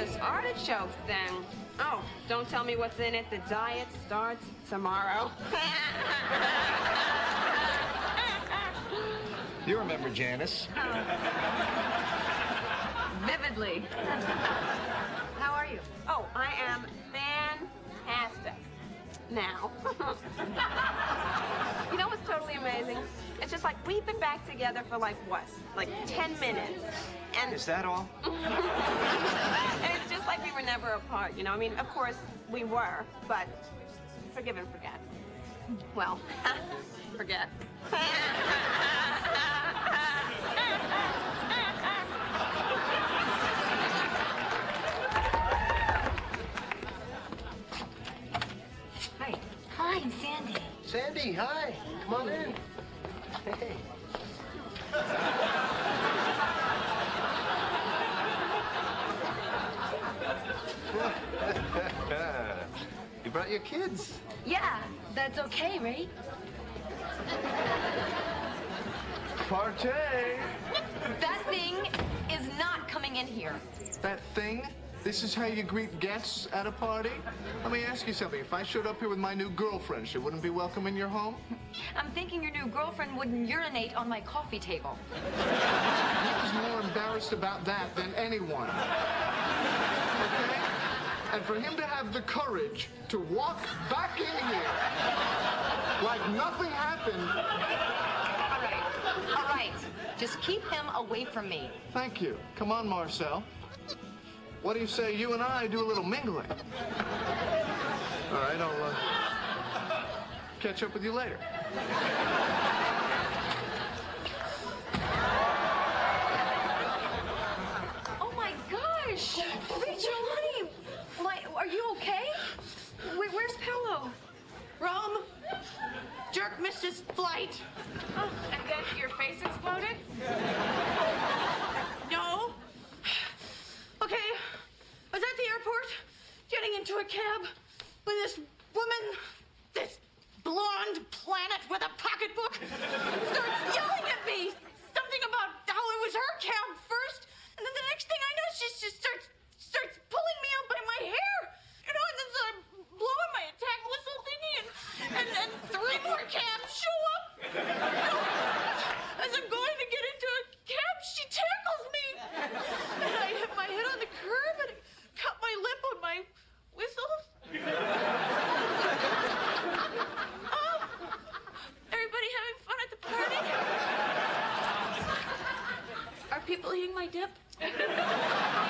this artichoke thing. Oh, don't tell me what's in it. The diet starts tomorrow. You remember Janice? Vividly. How are you? Oh, I am fantastic. Now. You know what's totally amazing? It's just like we've been back together for like what? Like 10 minutes. And Is that all? and it's just like we were never apart, you know? I mean, of course, we were, but forgive and forget. Well, forget. Hi. Hi, I'm Sandy. Sandy, hi. Come on in. Hey. You brought your kids. Yeah, that's okay, right? Partay! That thing is not coming in here. That thing? This is how you greet guests at a party? Let me ask you something. If I showed up here with my new girlfriend, she wouldn't be welcome in your home? I'm thinking your new girlfriend wouldn't urinate on my coffee table. I was more embarrassed about that than anyone. Okay? And for him to have the courage to walk back in here like nothing happened. All right. Just keep him away from me. Thank you. Come on, Marcel. What do you say you and I do a little mingling? All right, I'll catch up with you later. Oh my gosh! Rachel, honey! Are you okay? Where's Paolo? Rome, Jerk missed his flight. Oh, and then your face exploded? No. Okay, I was at the airport getting into a cab when this woman, this blonde planet with a pocketbook, starts yelling at me. Something about how it was her cab first, and then the next thing I know, she just starts pulling me up by my hair. You know, and then so I'm blowing my attack whistle thingy, and three more cabs show up. You know, as I'm going to get into a cab, she tackles me. And I hit my head on the curb and cut my lip on my whistle. Everybody having fun at the party? Are people eating my dip?